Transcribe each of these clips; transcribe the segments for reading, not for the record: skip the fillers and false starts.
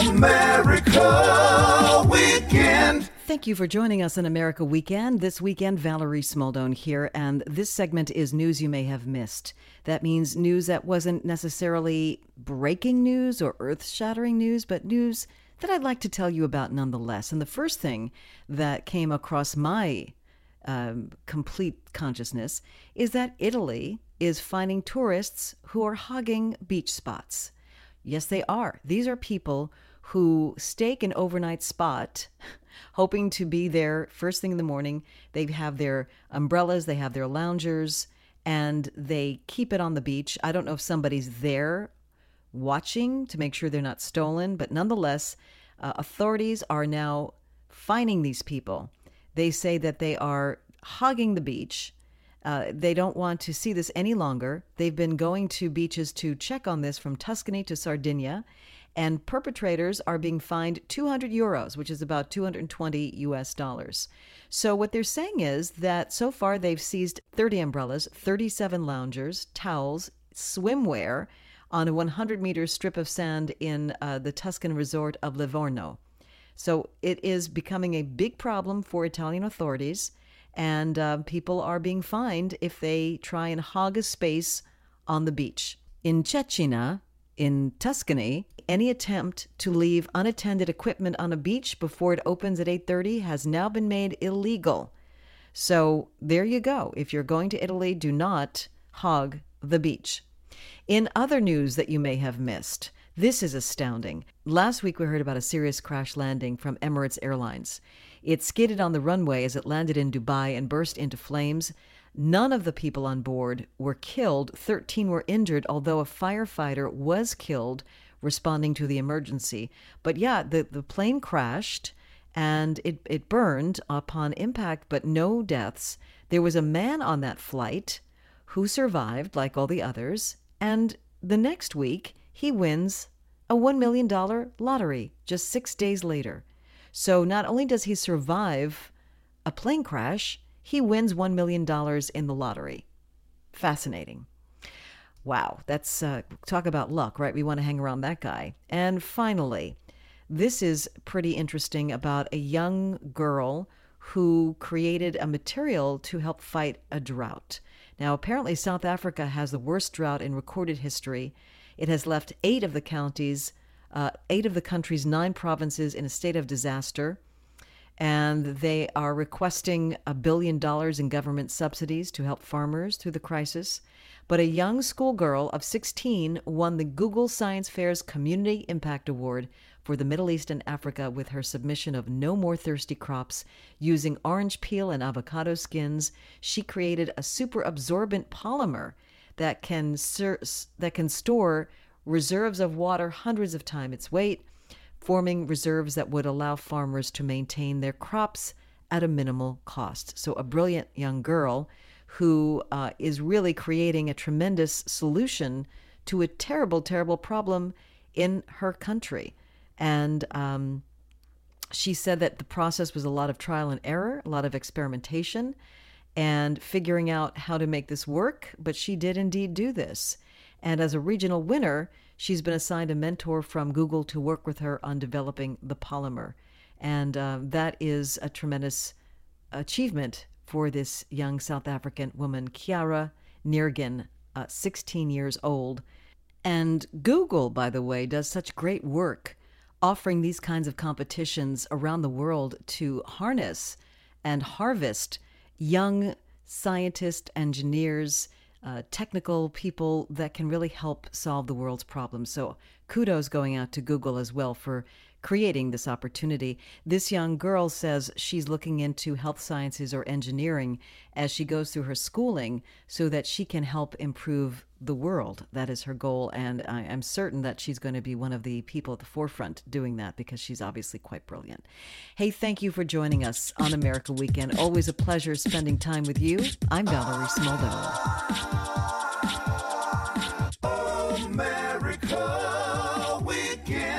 America Weekend. Thank you for joining us on America Weekend. This weekend, Valerie Smaldone here, and this segment is news you may have missed. That means news that wasn't necessarily breaking news or earth-shattering news, but news that I'd like to tell you about nonetheless. And the first thing that came across my complete consciousness is that Italy is finding tourists who are hogging beach spots. Yes, they are. These are people who stake an overnight spot, hoping to be there first thing in the morning. They have their umbrellas, they have their loungers, and they keep it on the beach. I don't know if somebody's there watching to make sure they're not stolen, but nonetheless, authorities are now fining these people. They say that they are hogging the beach. They don't want to see this any longer. They've been going to beaches to check on this from Tuscany to Sardinia, and perpetrators are being fined 200 euros, which is about 220 US dollars. So what they're saying is that so far they've seized 30 umbrellas, 37 loungers, towels, swimwear on a 100-meter strip of sand in the Tuscan resort of Livorno. So it is becoming a big problem for Italian authorities, and people are being fined if they try and hog a space on the beach. In Cecina, in Tuscany, any attempt to leave unattended equipment on a beach before it opens at 8:30 has now been made illegal. So there you go. If you're going to Italy, do not hog the beach. In other news that you may have missed, this is astounding. Last week we heard about a serious crash landing from Emirates Airlines. It skidded on the runway as it landed in Dubai and burst into flames. None of the people on board were killed. 13 were injured, although a firefighter was killed responding to the emergency. But yeah, the plane crashed and it burned upon impact, but no deaths. There was a man on that flight who survived, like all the others, and the next week he wins a $1 million lottery just 6 days later. So not only does he survive a plane crash, he wins $1 million in the lottery. Fascinating. Wow, that's talk about luck, right? We want to hang around that guy. And finally, this is pretty interesting about a young girl who created a material to help fight a drought. Now, apparently South Africa has the worst drought in recorded history. It has left 8 of the country's 9 provinces in a state of disaster. And they are requesting $1 billion in government subsidies to help farmers through the crisis. But a young schoolgirl of 16 won the Google Science Fair's Community Impact Award for the Middle East and Africa with her submission of No More Thirsty Crops. Using orange peel and avocado skins, she created a super absorbent polymer that can store reserves of water hundreds of times its weight, forming reserves that would allow farmers to maintain their crops at a minimal cost. So a brilliant young girl who is really creating a tremendous solution to a terrible, terrible problem in her country. And she said that the process was a lot of trial and error, a lot of experimentation, and figuring out how to make this work. But she did indeed do this. And as a regional winner, she's been assigned a mentor from Google to work with her on developing the polymer. And that is a tremendous achievement for this young South African woman, Kiara Nirgin, 16 years old. And Google, by the way, does such great work offering these kinds of competitions around the world to harness and harvest young scientists, engineers, technical people that can really help solve the world's problems. So kudos going out to Google as well for creating this opportunity. This young girl says she's looking into health sciences or engineering as she goes through her schooling so that she can help improve the world. That is her goal, and I am certain that she's going to be one of the people at the forefront doing that because she's obviously quite brilliant. Hey, thank you for joining us on America Weekend. Always a pleasure spending time with you. I'm Valerie Smaldone. America Weekend.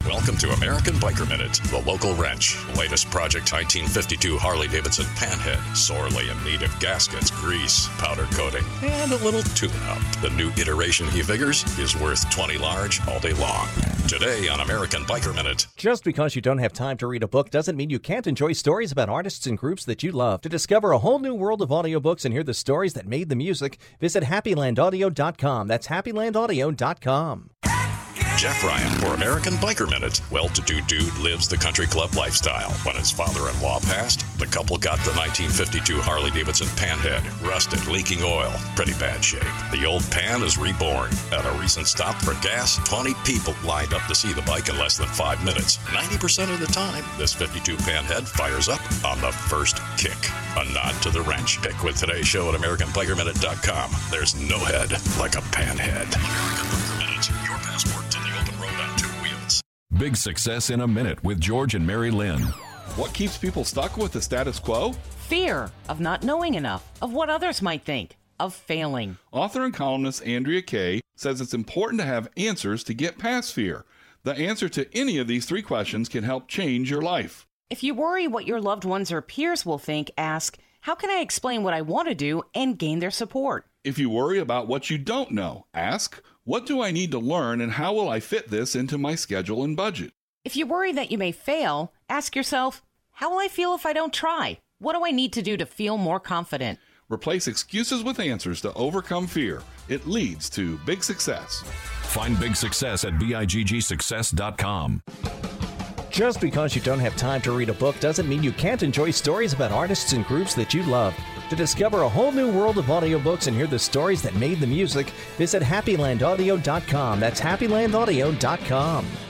Welcome to American Biker Minute, the local wrench. Latest Project 1952 Harley-Davidson Panhead, sorely in need of gaskets, grease, powder coating, and a little tune-up. The new iteration, he figures, is worth $20 large all day long. Today on American Biker Minute. Just because you don't have time to read a book doesn't mean you can't enjoy stories about artists and groups that you love. To discover a whole new world of audiobooks and hear the stories that made the music, visit HappyLandAudio.com. That's HappyLandAudio.com. Jeff Ryan for American Biker Minute. Well-to-do dude lives the country club lifestyle. When his father-in-law passed, the couple got the 1952 Harley-Davidson Panhead, rusted, leaking oil, pretty bad shape. The old Pan is reborn. At a recent stop for gas, 20 people lined up to see the bike in less than 5 minutes. 90% of the time, this 52 Panhead fires up on the first kick. A nod to the wrench. Pick with today's show at AmericanBikerMinute.com. There's no head like a Panhead. American Biker Minute, your passport to the open road on 2 wheels. Big Success in a Minute with George and Mary Lynn. What keeps people stuck with the status quo? Fear of not knowing enough, of what others might think, of failing. Author and columnist Andrea Kaye says it's important to have answers to get past fear. The answer to any of these 3 questions can help change your life. If you worry what your loved ones or peers will think, ask, how can I explain what I want to do and gain their support? If you worry about what you don't know, ask, what do I need to learn and how will I fit this into my schedule and budget? If you worry that you may fail, ask yourself, how will I feel if I don't try? What do I need to do to feel more confident? Replace excuses with answers to overcome fear. It leads to big success. Find Big Success at BIGGsuccess.com. Just because you don't have time to read a book doesn't mean you can't enjoy stories about artists and groups that you love. To discover a whole new world of audiobooks and hear the stories that made the music, visit HappyLandAudio.com. That's HappyLandAudio.com.